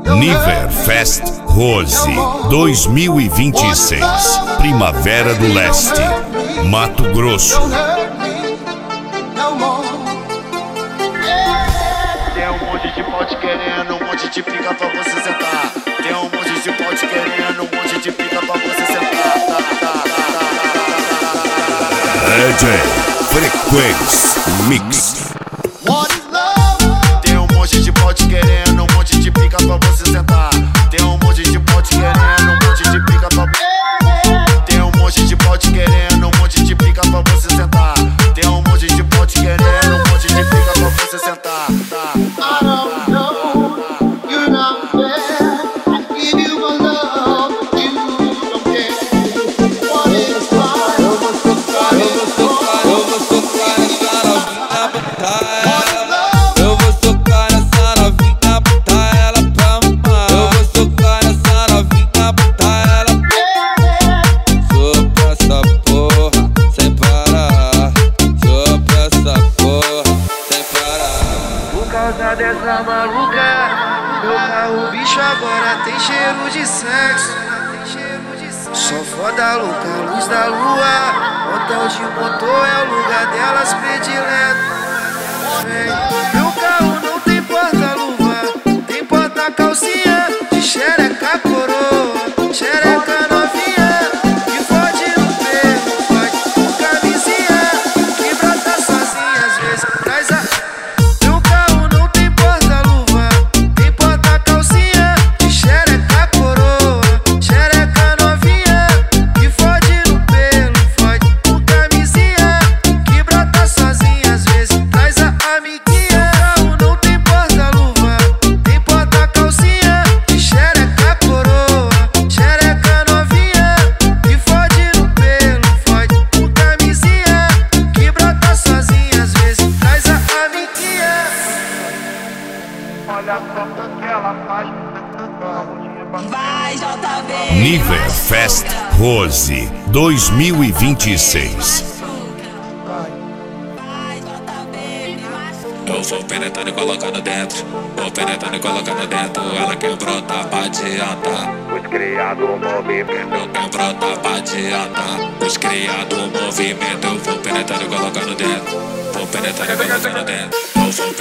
Niverfest Rose 2026, Primavera do Leste, Mato Grosso. Tem um monte de pote querendo, um monte de pica pra você sentar. Tem um monte de pote querendo, um monte de pica pra você sentar. DJ Frequência Mix. Tem um monte de pote querendo, um monte de pica pra você sentar. Tem um monte de pote querendo, um monte de pica pra... Tem um monte de pote querendo, um monte de pica pra você sentar. Tem um monte de pote querendo, um monte de pica pra você sentar. I don't know, you're not there. I give you my love, you don't care. What is love? Eu vou socar essa novinha, botar ela pra mamar. Eu vou socar essa novinha, botar ela pra... Sopra essa porra, sem parar. Sopra essa porra, sem parar. Por causa dessa maluca, meu carro bicho agora tem cheiro de sexo. Só foda louca, luz da lua. Hotel de motor é o lugar delas predileto. Meu carro não tem porta-luva, tem porta-calcinha de xereca coroa, xereca novinha, que fode no peito, fode com camisinha, que brota sozinha, às vezes traz a... Meu carro não tem porta-luva, tem porta-calcinha de xereca coroa, xereca novinha, que fode no pelo, fode com camisinha, que brota sozinha, às vezes traz a amiguinha. Carro não tem porta-luva, tem porta-calcinha de xereca coroa, xereca novinha, que fode no pelo, fode com camisinha, que brota sozinha, às vezes traz a amiguinha. Olha só o que ela faz. Vai, JV! Niverfest Rose 2026. Eu vou penetrando e colocando dentro. Vou penetrando e colocando dentro. Ela quer brotar pra adiantar. Os criados movimento. Eu quero brotar pra adiantar. Os criados movimento. Eu vou penetrando e colocando dentro. Vou penetrando e colocando dentro. Eu vou